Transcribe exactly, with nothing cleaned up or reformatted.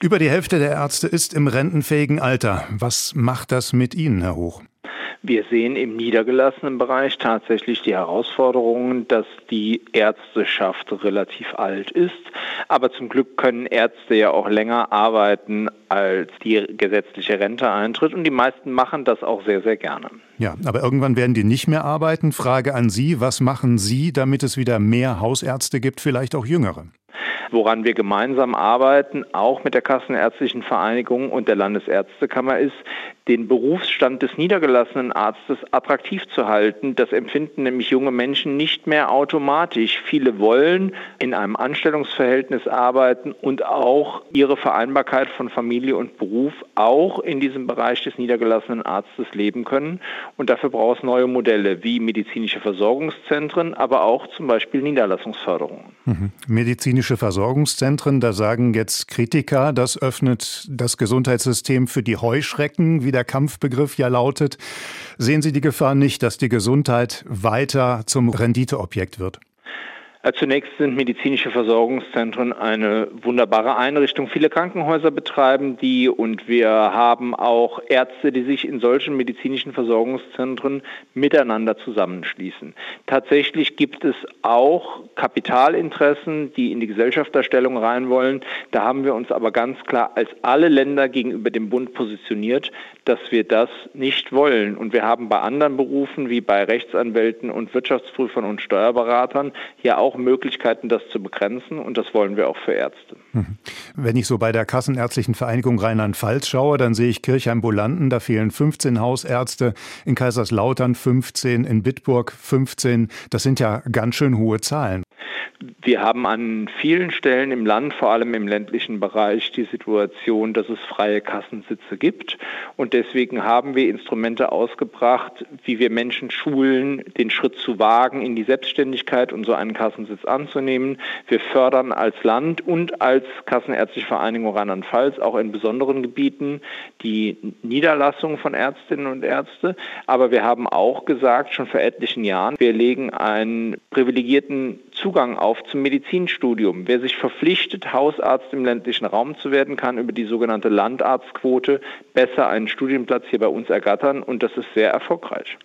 Über die Hälfte der Ärzte ist im rentenfähigen Alter. Was macht das mit Ihnen, Herr Hoch? Wir sehen im niedergelassenen Bereich tatsächlich die Herausforderungen, dass die Ärzteschaft relativ alt ist. Aber zum Glück können Ärzte ja auch länger arbeiten, als die gesetzliche Rente eintritt. Und die meisten machen das auch sehr, sehr gerne. Ja, aber irgendwann werden die nicht mehr arbeiten. Frage an Sie, was machen Sie, damit es wieder mehr Hausärzte gibt, vielleicht auch Jüngere? Woran wir gemeinsam arbeiten, auch mit der Kassenärztlichen Vereinigung und der Landesärztekammer, ist, den Berufsstand des niedergelassenen Arztes attraktiv zu halten. Das empfinden nämlich junge Menschen nicht mehr automatisch. Viele wollen in einem Anstellungsverhältnis arbeiten und auch ihre Vereinbarkeit von Familie und Beruf auch in diesem Bereich des niedergelassenen Arztes leben können. Und dafür braucht es neue Modelle wie medizinische Versorgungszentren, aber auch zum Beispiel Niederlassungsförderungen. Mhm. Medizinische Versorgungszentren, da sagen jetzt Kritiker, das öffnet das Gesundheitssystem für die Heuschrecken, wie der Kampfbegriff ja lautet. Sehen Sie die Gefahr nicht, dass die Gesundheit weiter zum Renditeobjekt wird? Zunächst sind medizinische Versorgungszentren eine wunderbare Einrichtung. Viele Krankenhäuser betreiben die und wir haben auch Ärzte, die sich in solchen medizinischen Versorgungszentren miteinander zusammenschließen. Tatsächlich gibt es auch Kapitalinteressen, die in die Gesellschafterstellung rein wollen. Da haben wir uns aber ganz klar als alle Länder gegenüber dem Bund positioniert, dass wir das nicht wollen. Und wir haben bei anderen Berufen wie bei Rechtsanwälten und Wirtschaftsprüfern und Steuerberatern hier auch Möglichkeiten, das zu begrenzen, und das wollen wir auch für Ärzte. Wenn ich so bei der Kassenärztlichen Vereinigung Rheinland-Pfalz schaue, dann sehe ich Kirchheim-Bolanden, da fehlen fünfzehn Hausärzte, in Kaiserslautern fünfzehn, in Bitburg fünfzehn. Das sind ja ganz schön hohe Zahlen. Wir haben an vielen Stellen im Land, vor allem im ländlichen Bereich, die Situation, dass es freie Kassensitze gibt. Und deswegen haben wir Instrumente ausgebracht, wie wir Menschen schulen, den Schritt zu wagen in die Selbstständigkeit und so einen Kassensitz anzunehmen. Wir fördern als Land und als Kassenärztliche Vereinigung Rheinland-Pfalz auch in besonderen Gebieten die Niederlassung von Ärztinnen und Ärzte. Aber wir haben auch gesagt, schon vor etlichen Jahren, wir legen einen privilegierten Zugang auf zum Medizinstudium. Wer sich verpflichtet, Hausarzt im ländlichen Raum zu werden, kann über die sogenannte Landarztquote besser einen Studienplatz hier bei uns ergattern, und das ist sehr erfolgreich.